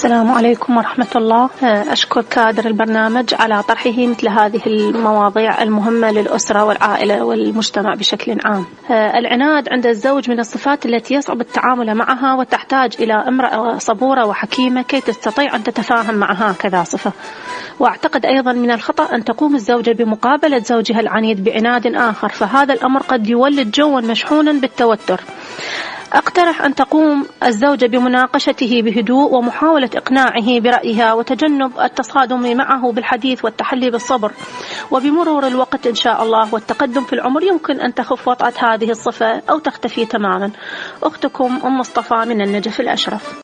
السلام عليكم ورحمة الله. أشكر كادر البرنامج على طرحه مثل هذه المواضيع المهمة للأسرة والعائلة والمجتمع بشكل عام. العناد عند الزوج من الصفات التي يصعب التعامل معها، وتحتاج إلى امرأة صبورة وحكيمة كي تستطيع أن تتفاهم مع هكذا صفة. وأعتقد أيضا من الخطأ أن تقوم الزوجة بمقابلة زوجها العنيد بعناد آخر، فهذا الأمر قد يولد جوا مشحونا بالتوتر. أقترح أن تقوم الزوجة بمناقشته بهدوء ومحاولة إقناعه برأيها، وتجنب التصادم معه بالحديث والتحلي بالصبر. وبمرور الوقت إن شاء الله والتقدم في العمر يمكن أن تخف وطأة هذه الصفة أو تختفي تماما. أختكم أم مصطفى من النجف الأشرف.